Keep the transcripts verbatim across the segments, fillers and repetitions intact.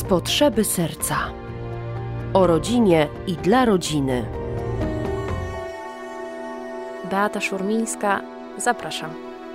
potrzeby serca. O rodzinie i dla rodziny. Beata Szurmińska, zapraszam.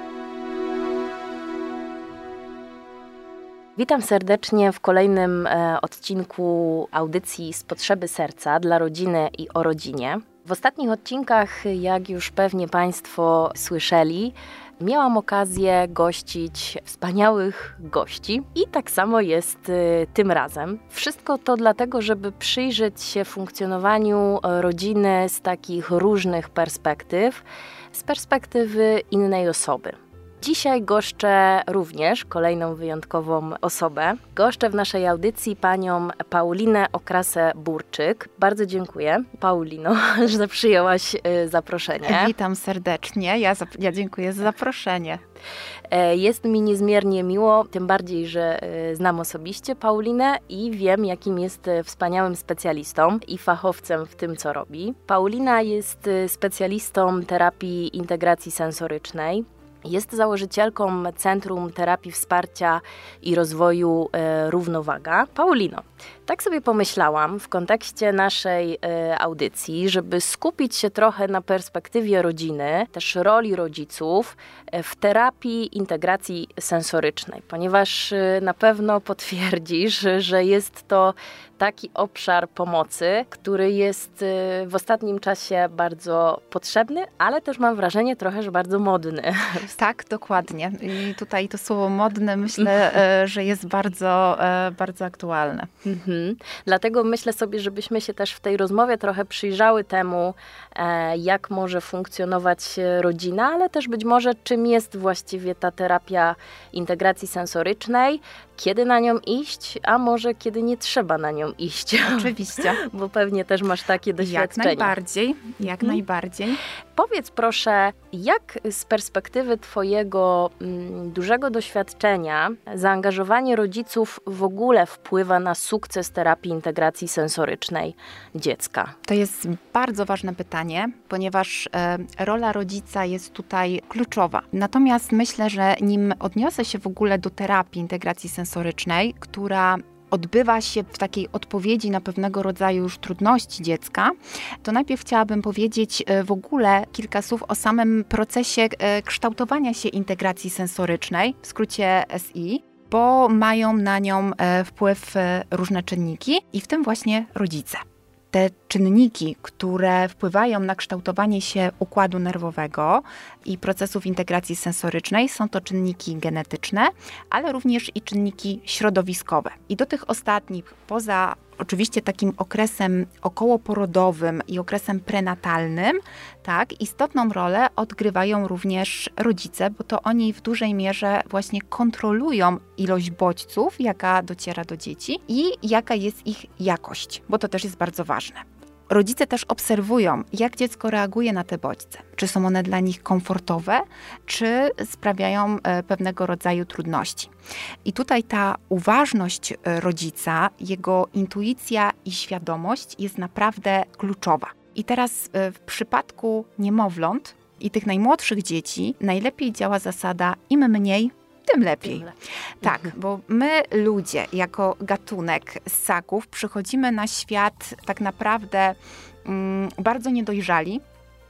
Witam serdecznie w kolejnym e, odcinku audycji z potrzeby serca dla rodziny i o rodzinie. W ostatnich odcinkach, jak już pewnie Państwo słyszeli, miałam okazję gościć wspaniałych gości i tak samo jest y, tym razem. Wszystko to dlatego, żeby przyjrzeć się funkcjonowaniu rodziny z takich różnych perspektyw, z perspektywy innej osoby. Dzisiaj goszczę również kolejną wyjątkową osobę. Goszczę w naszej audycji panią Paulinę Okrasę-Burczyk. Bardzo dziękuję, Paulino, że przyjęłaś zaproszenie. Witam serdecznie. Ja, ja dziękuję za zaproszenie. Jest mi niezmiernie miło, tym bardziej, że znam osobiście Paulinę i wiem, jakim jest wspaniałym specjalistą i fachowcem w tym, co robi. Paulina jest specjalistą terapii integracji sensorycznej. Jest założycielką Centrum Terapii Wsparcia i Rozwoju e, Równowaga. Paulino, tak sobie pomyślałam w kontekście naszej e, audycji, żeby skupić się trochę na perspektywie rodziny, też roli rodziców e, w terapii integracji sensorycznej, ponieważ e, na pewno potwierdzisz, że jest to taki obszar pomocy, który jest e, w ostatnim czasie bardzo potrzebny, ale też mam wrażenie trochę, że bardzo modny. Tak, dokładnie. I tutaj to słowo modne myślę, że jest bardzo, bardzo aktualne. Mhm. Dlatego myślę sobie, żebyśmy się też w tej rozmowie trochę przyjrzały temu, jak może funkcjonować rodzina, ale też być może czym jest właściwie ta terapia integracji sensorycznej, kiedy na nią iść, a może kiedy nie trzeba na nią iść. Oczywiście. Bo pewnie też masz takie doświadczenia. Jak najbardziej, jak hmm. najbardziej. Powiedz proszę, jak z perspektywy twojego m, dużego doświadczenia zaangażowanie rodziców w ogóle wpływa na sukces terapii integracji sensorycznej dziecka? To jest bardzo ważne pytanie, ponieważ e, rola rodzica jest tutaj kluczowa. Natomiast myślę, że nim odniosę się w ogóle do terapii integracji sensorycznej, która odbywa się w takiej odpowiedzi na pewnego rodzaju już trudności dziecka, to najpierw chciałabym powiedzieć w ogóle kilka słów o samym procesie kształtowania się integracji sensorycznej, w skrócie S I, bo mają na nią wpływ różne czynniki i w tym właśnie rodzice. Te czynniki, które wpływają na kształtowanie się układu nerwowego i procesów integracji sensorycznej, są to czynniki genetyczne, ale również i czynniki środowiskowe. I do tych ostatnich, poza oczywiście takim okresem okołoporodowym i okresem prenatalnym, tak, istotną rolę odgrywają również rodzice, bo to oni w dużej mierze właśnie kontrolują ilość bodźców, jaka dociera do dzieci i jaka jest ich jakość, bo to też jest bardzo ważne. Rodzice też obserwują, jak dziecko reaguje na te bodźce. Czy są one dla nich komfortowe, czy sprawiają pewnego rodzaju trudności. I tutaj ta uważność rodzica, jego intuicja i świadomość jest naprawdę kluczowa. I teraz w przypadku niemowląt i tych najmłodszych dzieci najlepiej działa zasada im mniej, tym lepiej. Tym lepiej. Tak, mhm. bo my ludzie jako gatunek ssaków przychodzimy na świat tak naprawdę mm, bardzo niedojrzali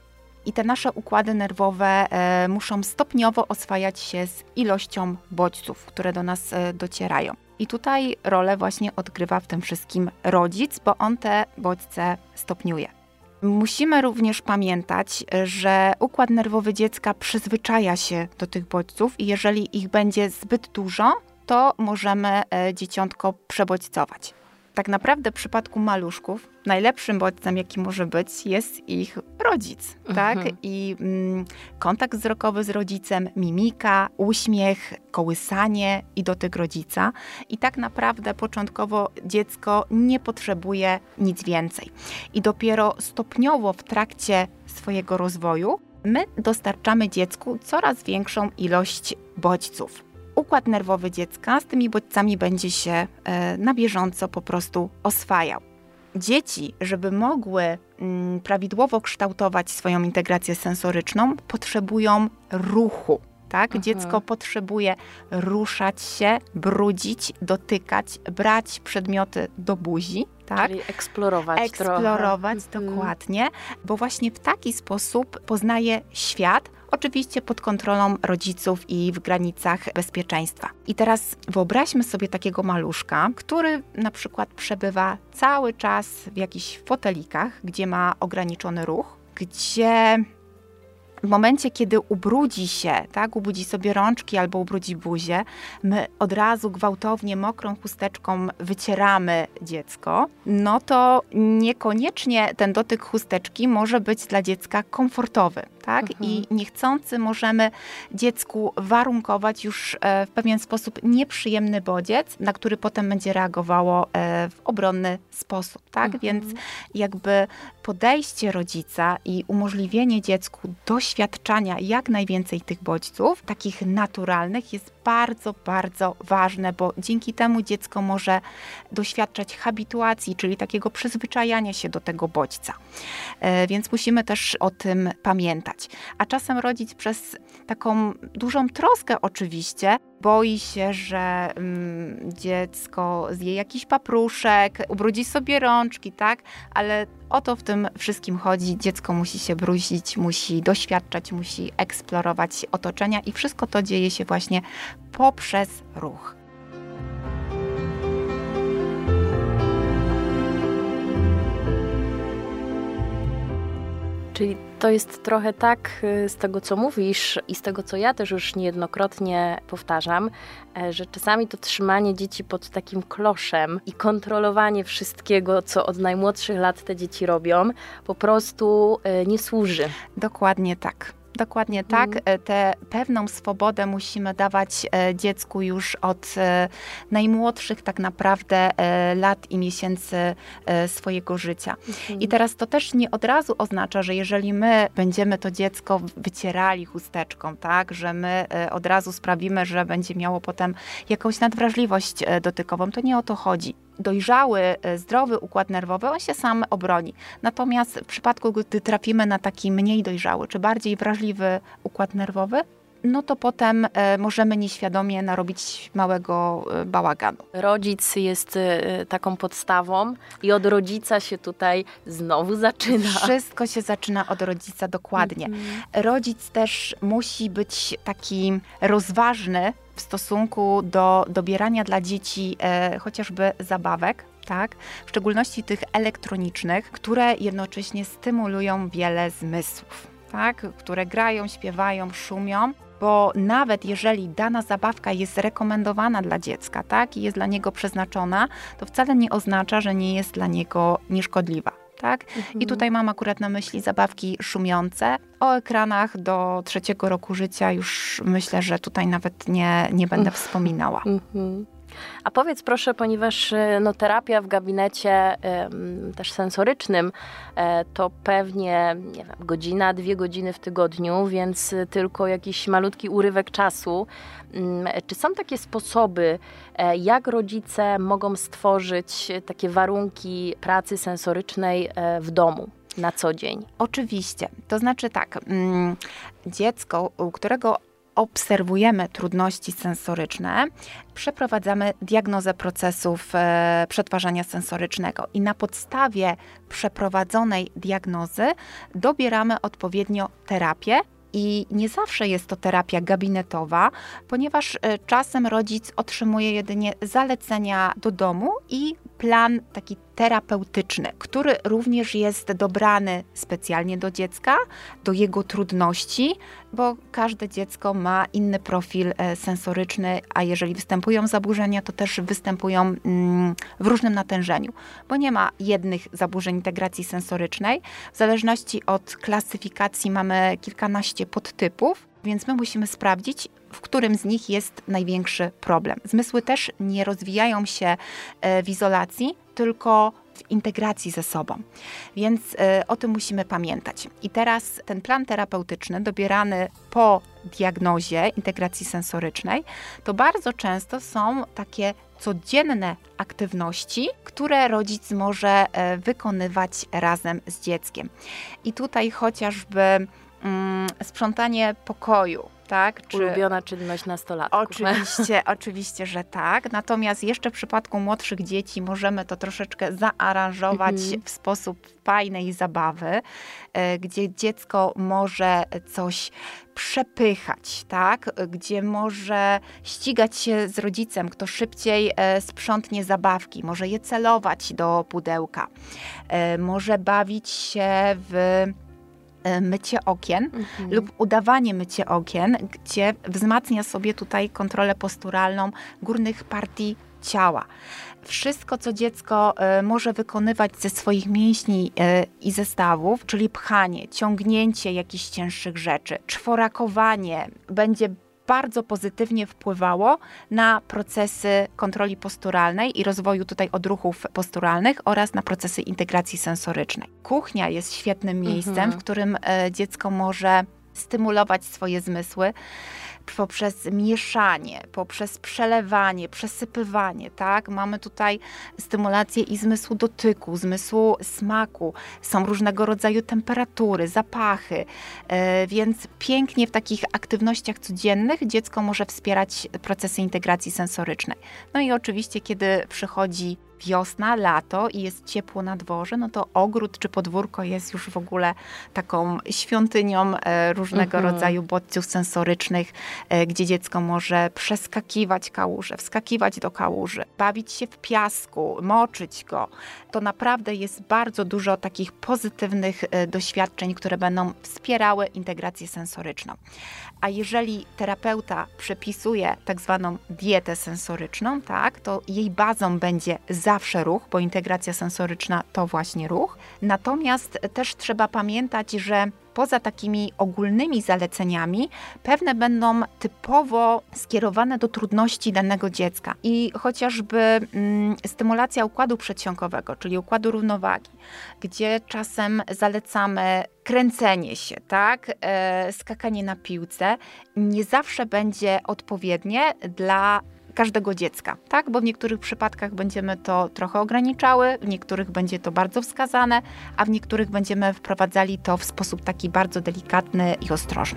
i te nasze układy nerwowe e, muszą stopniowo oswajać się z ilością bodźców, które do nas e, docierają. I tutaj rolę właśnie odgrywa w tym wszystkim rodzic, bo on te bodźce stopniuje. Musimy również pamiętać, że układ nerwowy dziecka przyzwyczaja się do tych bodźców i jeżeli ich będzie zbyt dużo, to możemy dzieciątko przebodźcować. Tak naprawdę w przypadku maluszków najlepszym bodźcem, jaki może być, jest ich rodzic, mhm. tak? I mm, kontakt wzrokowy z rodzicem, mimika, uśmiech, kołysanie i dotyk rodzica. I tak naprawdę początkowo dziecko nie potrzebuje nic więcej. I dopiero stopniowo w trakcie swojego rozwoju my dostarczamy dziecku coraz większą ilość bodźców. Układ nerwowy dziecka z tymi bodźcami będzie się e, na bieżąco po prostu oswajał. Dzieci, żeby mogły mm, prawidłowo kształtować swoją integrację sensoryczną, potrzebują ruchu. Tak? Mhm. Dziecko potrzebuje ruszać się, brudzić, dotykać, brać przedmioty do buzi. Tak? Czyli eksplorować Eksplorować, trochę. dokładnie, bo właśnie w taki sposób poznaje świat, oczywiście pod kontrolą rodziców i w granicach bezpieczeństwa. I teraz wyobraźmy sobie takiego maluszka, który na przykład przebywa cały czas w jakichś fotelikach, gdzie ma ograniczony ruch, gdzie w momencie, kiedy ubrudzi się, tak, ubrudzi sobie rączki albo ubrudzi buzię, my od razu gwałtownie mokrą chusteczką wycieramy dziecko, no to niekoniecznie ten dotyk chusteczki może być dla dziecka komfortowy. Tak? Mhm. I niechcący możemy dziecku warunkować już w pewien sposób nieprzyjemny bodziec, na który potem będzie reagowało w obronny sposób. Tak? Mhm. Więc jakby podejście rodzica i umożliwienie dziecku doświadczania jak najwięcej tych bodźców, takich naturalnych, jest bardzo, bardzo ważne, bo dzięki temu dziecko może doświadczać habituacji, czyli takiego przyzwyczajania się do tego bodźca. Więc musimy też o tym pamiętać. A czasem rodzic przez taką dużą troskę oczywiście boi się, że mm, dziecko zje jakiś papruszek, ubrudzi sobie rączki, tak? Ale o to w tym wszystkim chodzi. Dziecko musi się brudzić, musi doświadczać, musi eksplorować otoczenia i wszystko to dzieje się właśnie poprzez ruch. Czyli to jest trochę tak z tego, co mówisz i z tego, co ja też już niejednokrotnie powtarzam, że czasami to trzymanie dzieci pod takim kloszem i kontrolowanie wszystkiego, co od najmłodszych lat te dzieci robią, po prostu nie służy. Dokładnie tak. Dokładnie tak. Tę pewną swobodę musimy dawać dziecku już od najmłodszych tak naprawdę lat i miesięcy swojego życia. Mhm. I teraz to też nie od razu oznacza, że jeżeli my będziemy to dziecko wycierali chusteczką, tak, że my od razu sprawimy, że będzie miało potem jakąś nadwrażliwość dotykową. To nie o to chodzi. Dojrzały, zdrowy układ nerwowy, on się sam obroni. Natomiast w przypadku, gdy trafimy na taki mniej dojrzały, czy bardziej wrażliwy układ nerwowy, no to potem e, możemy nieświadomie narobić małego e, bałaganu. Rodzic jest e, taką podstawą i od rodzica się tutaj znowu zaczyna. Wszystko się zaczyna od rodzica, dokładnie. Mm-hmm. Rodzic też musi być taki rozważny w stosunku do dobierania dla dzieci e, chociażby zabawek, tak? W szczególności tych elektronicznych, które jednocześnie stymulują wiele zmysłów, tak? Które grają, śpiewają, szumią. Bo nawet jeżeli dana zabawka jest rekomendowana dla dziecka, tak, i jest dla niego przeznaczona, to wcale nie oznacza, że nie jest dla niego nieszkodliwa. Tak? Mhm. I tutaj mam akurat na myśli zabawki szumiące. O ekranach do trzeciego roku życia już myślę, że tutaj nawet nie, nie będę wspominała. Mhm. A powiedz proszę, ponieważ no, terapia w gabinecie y, też sensorycznym y, to pewnie nie wiem, godzina, dwie godziny w tygodniu, więc tylko jakiś malutki urywek czasu. Y, czy są takie sposoby, y, jak rodzice mogą stworzyć takie warunki pracy sensorycznej y, w domu na co dzień? Oczywiście. To znaczy tak, mm, dziecko, u którego obserwujemy trudności sensoryczne, przeprowadzamy diagnozę procesów e, przetwarzania sensorycznego i na podstawie przeprowadzonej diagnozy dobieramy odpowiednio terapię. I nie zawsze jest to terapia gabinetowa, ponieważ e, czasem rodzic otrzymuje jedynie zalecenia do domu i plan taki terapeutyczny, który również jest dobrany specjalnie do dziecka, do jego trudności, bo każde dziecko ma inny profil sensoryczny, a jeżeli występują zaburzenia, to też występują mm, w różnym natężeniu, bo nie ma jednych zaburzeń integracji sensorycznej. W zależności od klasyfikacji mamy kilkanaście podtypów, więc my musimy sprawdzić, w którym z nich jest największy problem. Zmysły też nie rozwijają się w izolacji, tylko w integracji ze sobą. Więc y, o tym musimy pamiętać. I teraz ten plan terapeutyczny dobierany po diagnozie integracji sensorycznej, to bardzo często są takie codzienne aktywności, które rodzic może y, wykonywać razem z dzieckiem. I tutaj chociażby y, sprzątanie pokoju, tak? Czy... Ulubiona czynność nastolatków. Oczywiście, oczywiście, że tak. Natomiast jeszcze w przypadku młodszych dzieci możemy to troszeczkę zaaranżować mhm. w sposób fajnej zabawy, gdzie dziecko może coś przepychać, tak? Gdzie może ścigać się z rodzicem, kto szybciej sprzątnie zabawki, może je celować do pudełka, może bawić się w mycie okien mhm. lub udawanie mycie okien, gdzie wzmacnia sobie tutaj kontrolę posturalną górnych partii ciała. Wszystko, co dziecko y, może wykonywać ze swoich mięśni y, i zestawów, czyli pchanie, ciągnięcie jakichś cięższych rzeczy, czworakowanie, będzie bardzo pozytywnie wpływało na procesy kontroli posturalnej i rozwoju tutaj odruchów posturalnych oraz na procesy integracji sensorycznej. Kuchnia jest świetnym miejscem, mhm. w którym y, dziecko może stymulować swoje zmysły poprzez mieszanie, poprzez przelewanie, przesypywanie, tak? Mamy tutaj stymulację i zmysłu dotyku, zmysłu smaku, są różnego rodzaju temperatury, zapachy, yy, więc pięknie w takich aktywnościach codziennych dziecko może wspierać procesy integracji sensorycznej. No i oczywiście, kiedy przychodzi wiosna, lato i jest ciepło na dworze, no to ogród czy podwórko jest już w ogóle taką świątynią e, różnego mhm. rodzaju bodźców sensorycznych, e, gdzie dziecko może przeskakiwać kałuże, wskakiwać do kałuży, bawić się w piasku, moczyć go. To naprawdę jest bardzo dużo takich pozytywnych e, doświadczeń, które będą wspierały integrację sensoryczną. A jeżeli terapeuta przepisuje tak zwaną dietę sensoryczną, tak, to jej bazą będzie zawsze ruch, bo integracja sensoryczna to właśnie ruch. Natomiast też trzeba pamiętać, że poza takimi ogólnymi zaleceniami, pewne będą typowo skierowane do trudności danego dziecka. I chociażby mm, stymulacja układu przedsionkowego, czyli układu równowagi, gdzie czasem zalecamy kręcenie się, tak, e, skakanie na piłce, nie zawsze będzie odpowiednie dla każdego dziecka, tak? Bo w niektórych przypadkach będziemy to trochę ograniczały, w niektórych będzie to bardzo wskazane, a w niektórych będziemy wprowadzali to w sposób taki bardzo delikatny i ostrożny.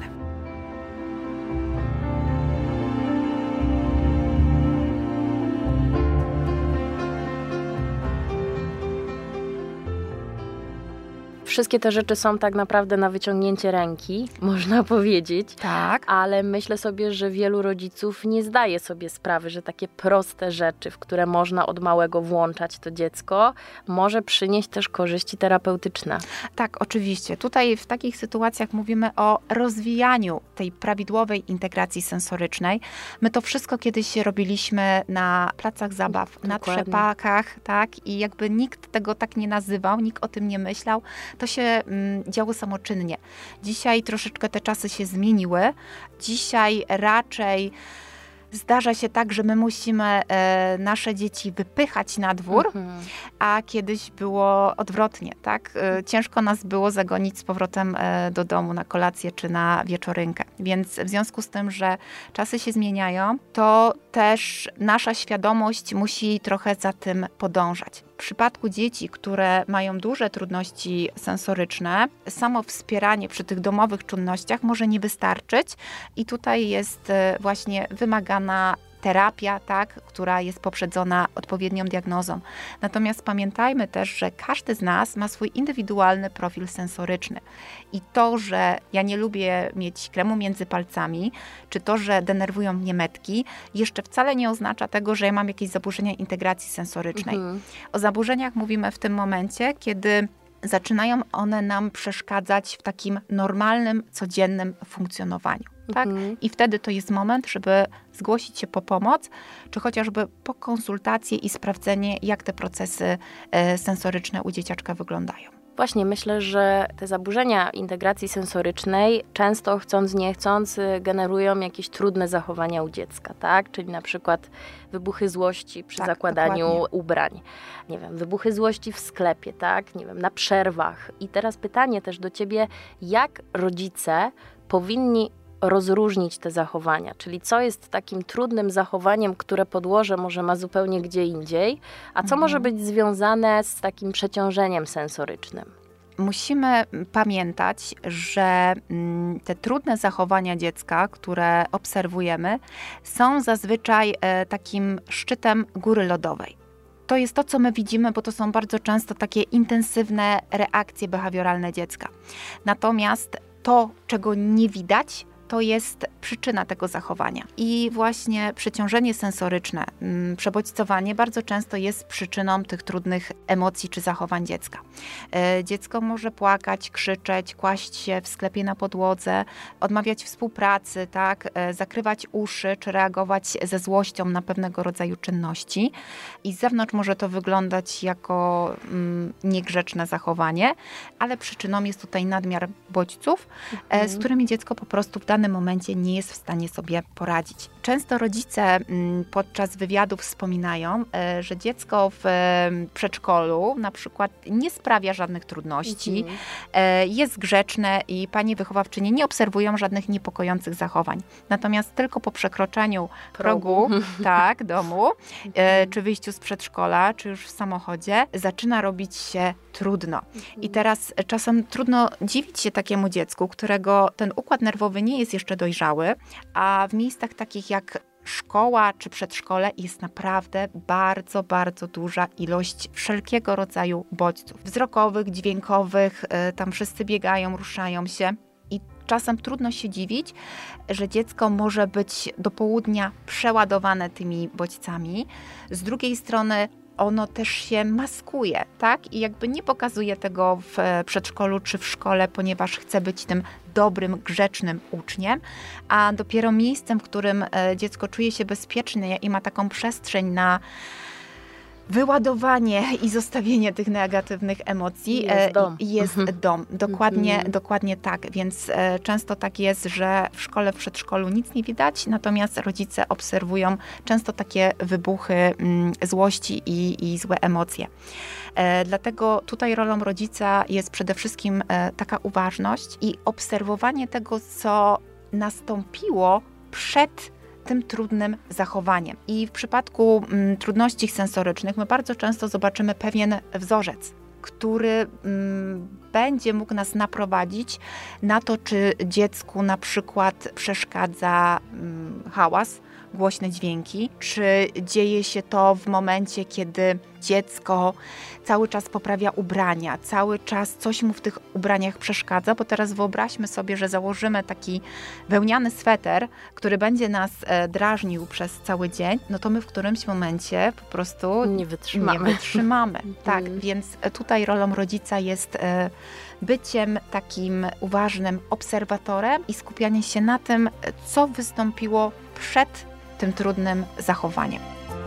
Wszystkie te rzeczy są tak naprawdę na wyciągnięcie ręki, można powiedzieć. Tak. Ale myślę sobie, że wielu rodziców nie zdaje sobie sprawy, że takie proste rzeczy, w które można od małego włączać to dziecko, może przynieść też korzyści terapeutyczne. Tak, oczywiście. Tutaj w takich sytuacjach mówimy o rozwijaniu tej prawidłowej integracji sensorycznej. My to wszystko kiedyś robiliśmy na placach zabaw, Dokładnie. na trzepakach, tak? I jakby nikt tego tak nie nazywał, nikt o tym nie myślał. To się mm, działo samoczynnie. Dzisiaj troszeczkę te czasy się zmieniły. Dzisiaj raczej zdarza się tak, że my musimy e, nasze dzieci wypychać na dwór, mhm. a kiedyś było odwrotnie, tak? E, ciężko nas było zagonić z powrotem e, do domu na kolację czy na wieczorynkę. Więc w związku z tym, że czasy się zmieniają, to też nasza świadomość musi trochę za tym podążać. W przypadku dzieci, które mają duże trudności sensoryczne, samo wspieranie przy tych domowych czynnościach może nie wystarczyć i tutaj jest właśnie wymagana terapia, tak, która jest poprzedzona odpowiednią diagnozą. Natomiast pamiętajmy też, że każdy z nas ma swój indywidualny profil sensoryczny. I to, że ja nie lubię mieć kremu między palcami, czy to, że denerwują mnie metki, jeszcze wcale nie oznacza tego, że ja mam jakieś zaburzenia integracji sensorycznej. Mhm. O zaburzeniach mówimy w tym momencie, kiedy zaczynają one nam przeszkadzać w takim normalnym, codziennym funkcjonowaniu. Tak? Mhm. I wtedy to jest moment, żeby zgłosić się po pomoc, czy chociażby po konsultację i sprawdzenie, jak te procesy sensoryczne u dzieciaczka wyglądają. Właśnie, myślę, że te zaburzenia integracji sensorycznej często chcąc, nie chcąc generują jakieś trudne zachowania u dziecka, tak? Czyli na przykład wybuchy złości przy tak, zakładaniu dokładnie. ubrań. Nie wiem, wybuchy złości w sklepie, tak? Nie wiem, na przerwach. I teraz pytanie też do Ciebie, jak rodzice powinni rozróżnić te zachowania, czyli co jest takim trudnym zachowaniem, które podłoże może ma zupełnie gdzie indziej, a co mhm. może być związane z takim przeciążeniem sensorycznym. musimy pamiętać, że te trudne zachowania dziecka, które obserwujemy, są zazwyczaj takim szczytem góry lodowej. To jest to, co my widzimy, bo to są bardzo często takie intensywne reakcje behawioralne dziecka. Natomiast to, czego nie widać, to jest przyczyna tego zachowania. I właśnie przeciążenie sensoryczne, przebodźcowanie bardzo często jest przyczyną tych trudnych emocji czy zachowań dziecka. Dziecko może płakać, krzyczeć, kłaść się w sklepie na podłodze, odmawiać współpracy, tak, zakrywać uszy czy reagować ze złością na pewnego rodzaju czynności. I z zewnątrz może to wyglądać jako mm, niegrzeczne zachowanie, ale przyczyną jest tutaj nadmiar bodźców, mhm. z którymi dziecko po prostu w danym momencie nie jest w stanie sobie poradzić. Często rodzice podczas wywiadów wspominają, że dziecko w przedszkolu na przykład nie sprawia żadnych trudności, mhm. jest grzeczne i pani wychowawczynie nie obserwują żadnych niepokojących zachowań. Natomiast tylko po przekroczeniu progu, progu tak, domu, mhm. czy wyjściu z przedszkola, czy już w samochodzie, zaczyna robić się trudno. Mhm. I teraz czasem trudno dziwić się takiemu dziecku, którego ten układ nerwowy nie jest jeszcze dojrzały, a w miejscach takich jak szkoła czy przedszkole jest naprawdę bardzo, bardzo duża ilość wszelkiego rodzaju bodźców. Wzrokowych, dźwiękowych, tam wszyscy biegają, ruszają się. I czasem trudno się dziwić, że dziecko może być do południa przeładowane tymi bodźcami. Z drugiej strony ono też się maskuje, tak? I jakby nie pokazuje tego w przedszkolu czy w szkole, ponieważ chce być tym dobrym, grzecznym uczniem, a dopiero miejscem, w którym dziecko czuje się bezpiecznie i ma taką przestrzeń na wyładowanie i zostawienie tych negatywnych emocji jest dom. Jest dom. Dokładnie, mhm. dokładnie tak. Więc często tak jest, że w szkole, w przedszkolu nic nie widać, natomiast rodzice obserwują często takie wybuchy złości i, i złe emocje. Dlatego tutaj rolą rodzica jest przede wszystkim taka uważność i obserwowanie tego, co nastąpiło przed tym trudnym zachowaniem. I w przypadku mm, trudności sensorycznych my bardzo często zobaczymy pewien wzorzec, który mm, będzie mógł nas naprowadzić na to, czy dziecku na przykład przeszkadza mm, hałas, głośne dźwięki, czy dzieje się to w momencie, kiedy dziecko cały czas poprawia ubrania, cały czas coś mu w tych ubraniach przeszkadza, bo teraz wyobraźmy sobie, że założymy taki wełniany sweter, który będzie nas e, drażnił przez cały dzień, no to my w którymś momencie po prostu nie wytrzymamy. Nie wytrzymamy. Tak, więc tutaj rolą rodzica jest e, byciem takim uważnym obserwatorem i skupianie się na tym, co wystąpiło przed tym trudnym zachowaniem.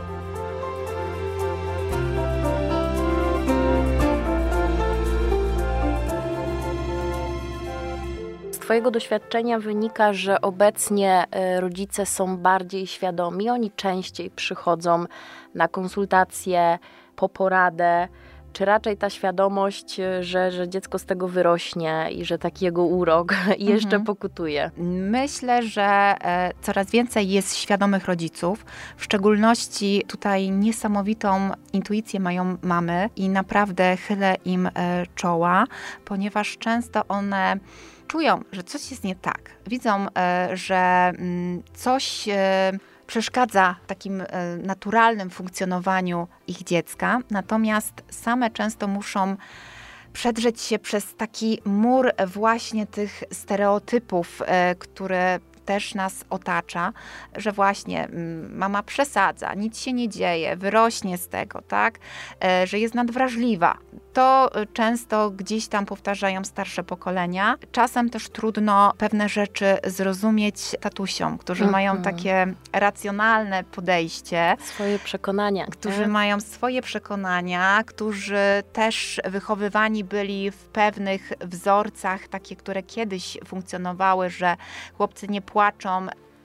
Z Twojego doświadczenia wynika, że obecnie rodzice są bardziej świadomi, oni częściej przychodzą na konsultacje, po poradę. Czy raczej ta świadomość, że, że dziecko z tego wyrośnie i że taki jego urok jeszcze mhm. pokutuje? Myślę, że e, coraz więcej jest świadomych rodziców. W szczególności tutaj niesamowitą intuicję mają mamy i naprawdę chylę im e, czoła, ponieważ często one czują, że coś jest nie tak. Widzą, e, że m, coś E, przeszkadza takim naturalnym funkcjonowaniu ich dziecka, natomiast same często muszą przedrzeć się przez taki mur właśnie tych stereotypów, które też nas otacza, że właśnie mama przesadza, nic się nie dzieje, wyrośnie z tego, tak, że jest nadwrażliwa. To często gdzieś tam powtarzają starsze pokolenia. Czasem też trudno pewne rzeczy zrozumieć tatusiom, którzy mm-hmm. mają takie racjonalne podejście. Swoje przekonania. Którzy tak? mają swoje przekonania, którzy też wychowywani byli w pewnych wzorcach, takie, które kiedyś funkcjonowały, że chłopcy nie płaczą,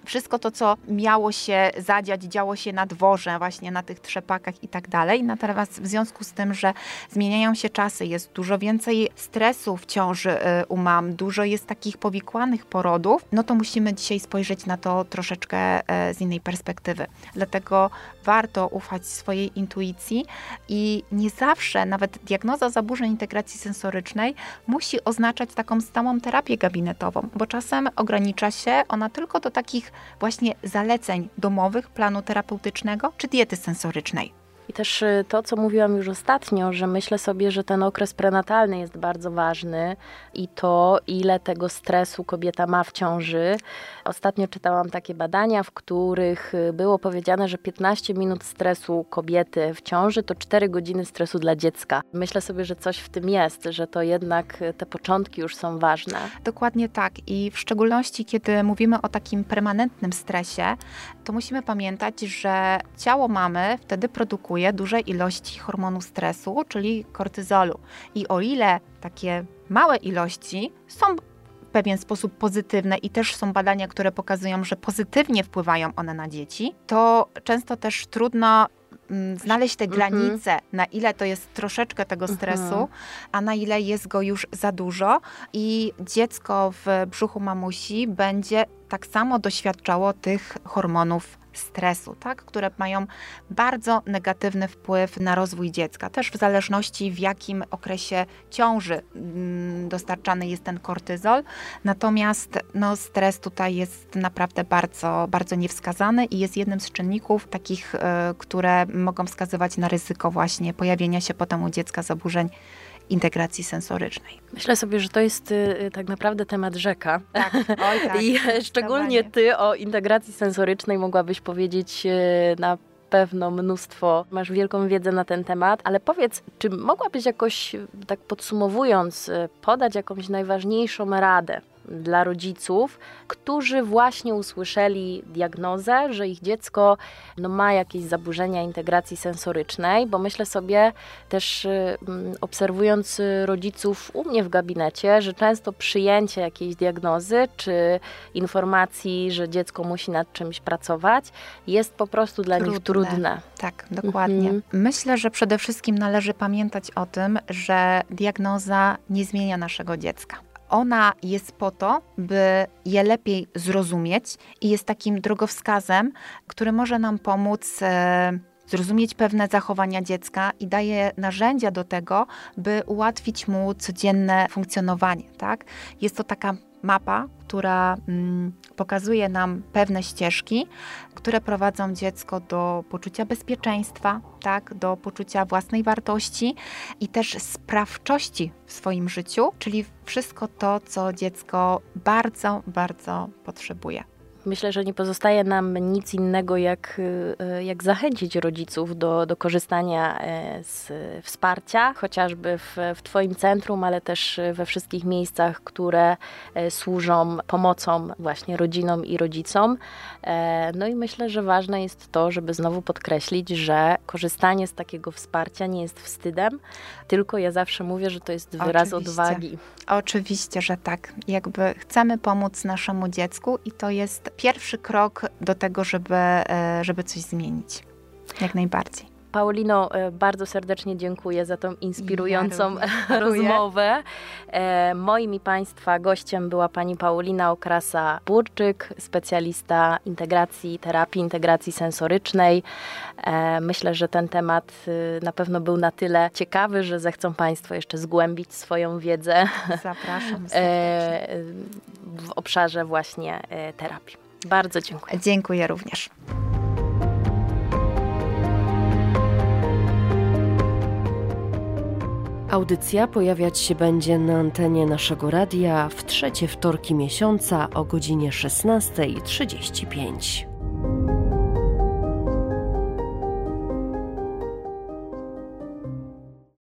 wszystko to, co miało się zadziać, działo się na dworze, właśnie na tych trzepakach i tak dalej. Natomiast w związku z tym, że zmieniają się czasy, jest dużo więcej stresu w ciąży u mam, dużo jest takich powikłanych porodów, no to musimy dzisiaj spojrzeć na to troszeczkę z innej perspektywy. Dlatego warto ufać swojej intuicji i nie zawsze nawet diagnoza zaburzeń integracji sensorycznej musi oznaczać taką stałą terapię gabinetową, bo czasem ogranicza się ona tylko do takich właśnie zaleceń domowych, planu terapeutycznego czy diety sensorycznej. I też to, co mówiłam już ostatnio, że myślę sobie, że ten okres prenatalny jest bardzo ważny i to, ile tego stresu kobieta ma w ciąży. Ostatnio czytałam takie badania, w których było powiedziane, że piętnaście minut stresu kobiety w ciąży to cztery godziny stresu dla dziecka. Myślę sobie, że coś w tym jest, że to jednak te początki już są ważne. Dokładnie tak i w szczególności, kiedy mówimy o takim permanentnym stresie, to musimy pamiętać, że ciało mamy wtedy produkuje duże ilości hormonu stresu, czyli kortyzolu. I o ile takie małe ilości są w pewien sposób pozytywne i też są badania, które pokazują, że pozytywnie wpływają one na dzieci, to często też trudno mm, znaleźć te granice, mhm. na ile to jest troszeczkę tego stresu, mhm. a na ile jest go już za dużo i dziecko w brzuchu mamusi będzie tak samo doświadczało tych hormonów stresu, tak, które mają bardzo negatywny wpływ na rozwój dziecka. Też w zależności w jakim okresie ciąży mm, dostarczany jest ten kortyzol. Natomiast no, stres tutaj jest naprawdę bardzo, bardzo niewskazany i jest jednym z czynników takich, y, które mogą wskazywać na ryzyko właśnie pojawienia się potem u dziecka zaburzeń integracji sensorycznej. Myślę sobie, że to jest y, tak naprawdę temat rzeka. Tak, oj tak. I szczególnie ty o integracji sensorycznej mogłabyś powiedzieć y, na pewno mnóstwo. Masz wielką wiedzę na ten temat, ale powiedz, czy mogłabyś jakoś, tak podsumowując, y, podać jakąś najważniejszą radę dla rodziców, którzy właśnie usłyszeli diagnozę, że ich dziecko no, ma jakieś zaburzenia integracji sensorycznej, bo myślę sobie też y, obserwując rodziców u mnie w gabinecie, że często przyjęcie jakiejś diagnozy czy informacji, że dziecko musi nad czymś pracować, jest po prostu dla trudne. nich trudne. Tak, dokładnie. Mhm. Myślę, że przede wszystkim należy pamiętać o tym, że diagnoza nie zmienia naszego dziecka. Ona jest po to, by je lepiej zrozumieć i jest takim drogowskazem, który może nam pomóc e, zrozumieć pewne zachowania dziecka i daje narzędzia do tego, by ułatwić mu codzienne funkcjonowanie. Tak? Jest to taka mapa, która mm, pokazuje nam pewne ścieżki, które prowadzą dziecko do poczucia bezpieczeństwa, tak, do poczucia własnej wartości i też sprawczości w swoim życiu, czyli wszystko to, co dziecko bardzo, bardzo potrzebuje. Myślę, że nie pozostaje nam nic innego, jak, jak zachęcić rodziców do, do korzystania z wsparcia, chociażby w, w Twoim centrum, ale też we wszystkich miejscach, które służą pomocą właśnie rodzinom i rodzicom. No i myślę, że ważne jest to, żeby znowu podkreślić, że korzystanie z takiego wsparcia nie jest wstydem, tylko ja zawsze mówię, że to jest wyraz Oczywiście. odwagi. Oczywiście, że tak. Jakby chcemy pomóc naszemu dziecku i to jest pierwszy krok do tego, żeby, żeby coś zmienić. Jak najbardziej. Paulino, bardzo serdecznie dziękuję za tą inspirującą ja rozmowę. Moim i Państwa gościem była pani Paulina Okrasa-Burczyk, specjalista integracji, terapii integracji sensorycznej. Myślę, że ten temat na pewno był na tyle ciekawy, że zechcą Państwo jeszcze zgłębić swoją wiedzę. Zapraszam serdecznie. W obszarze właśnie terapii. Bardzo dziękuję. Dziękuję również. Audycja pojawiać się będzie na antenie naszego radia w trzecie wtorki miesiąca o godzinie szesnasta trzydzieści pięć.